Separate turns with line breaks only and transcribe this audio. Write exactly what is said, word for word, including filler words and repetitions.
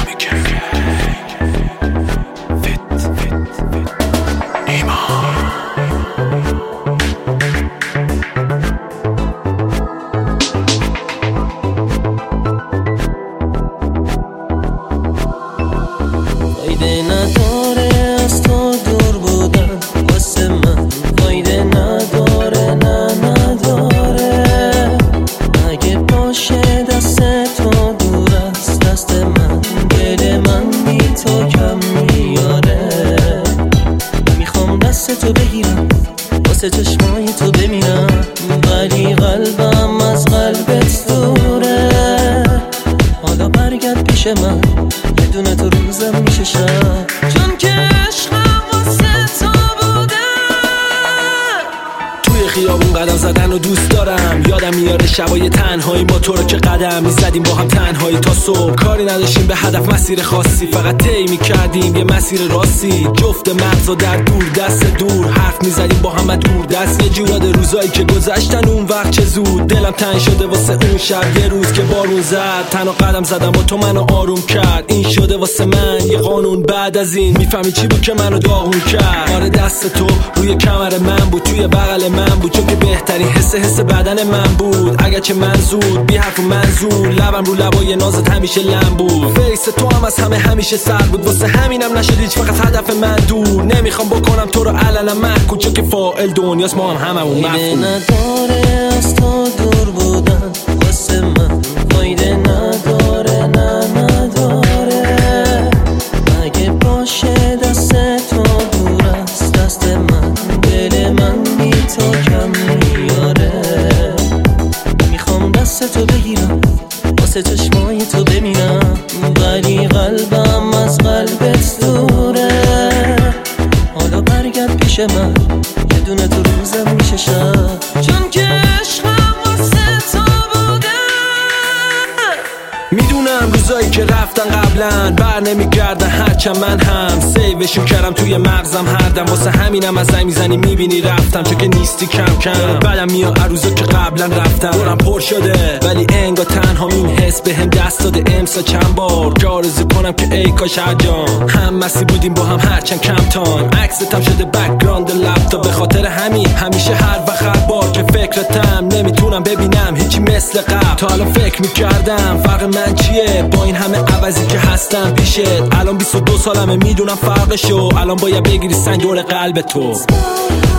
فایده نداره از تو دور بودن واسه من، فایده نداره نه نداره. اگه باشه دست تو دور از دست من، دل من بی تو کم میاره. میخوام دست تو بگیرم واسه چشمای تو بمیرم، ولی قلبم از قلبت دوره. حالا برگرد پیش من، بدون تو روزم میشه شب، چون که عشقم واسه تو بوده.
توی خیابون قدم زدن و دوست دارم، یادم میاره شبای تنهایی ما تو رو که قدم میزدیم با هم تنهایی تا صبح. کاری نداشتیم به هدف مسیر خاصی، فقط طی میکردیم یه مسیر راستی. جفت مغزا در دور دست دور حرف میزدیم با هم دور دست. یه جور یاد روزایی که گذشتن اون وقت چه زود. دلم تنگ شده واسه اون شب، یه روز که بارون زد تنها قدم زدم با تو منو آروم کرد. این شده واسه من یه قانون، بعد از این میفهمی چی بود که منو داغون کرد. آره دست تو روی کمر من بود، توی بغل من بود، چون که بهترین حس حس بدن من بود. اگرچه منظور بی حرف و منظور، لبم رو لبای نازت همیشه لم بود. فیس تو هم از همه همیشه سر بود، واسه همینم نشد هیچ فقط هدف من دور. نمیخوام بکنم تو رو علنا محکوم، چون که فاعل دنیاست ما هم هممون مفهوم.
فایده نداره از تو دور بودن واسه من، فایده نداره نه نداره. اگه باشه دست تو دور از دست من، دل من بی تو کم میاره. میخوام دست تو بگیرم واسه چشمای تو بمیرم، ولی قلبم از قلبت دوره. حالا برگرد پیش من، یه دونه تو روزم میشه شب، چون که عشقم واسه تو بوده.
میدونم روزایی که رفتن قبلا بر نمیگردن، هرچند من هم سیوشون کردم توی مغزم هر دم. واسه همینم از زنگ میزنی میبینی رفتم، چون که نیستی کم کم. بعدم میاد روزا که قبلا رفتم دورم پر شده، ولی انگار تنها این حس به هم دست داده امسا چند بار. که آرزو کنم که ای کاش هر جان هم مسی بودیم با هم هرچند کم تایم. عکستم شده بک‌گراند لپتاپ، به خاطر همین همیشه هر وقت هر بار که فکرتم نمیتونم ببینم هیچی مثل قبل. تا الان فکر میکردم فرق من چیه با این همه عوضی که هستم پیشت. الان بیست و دو سالمه میدونم فرقشو، الان باید بگیری سنگ دور قلب تو.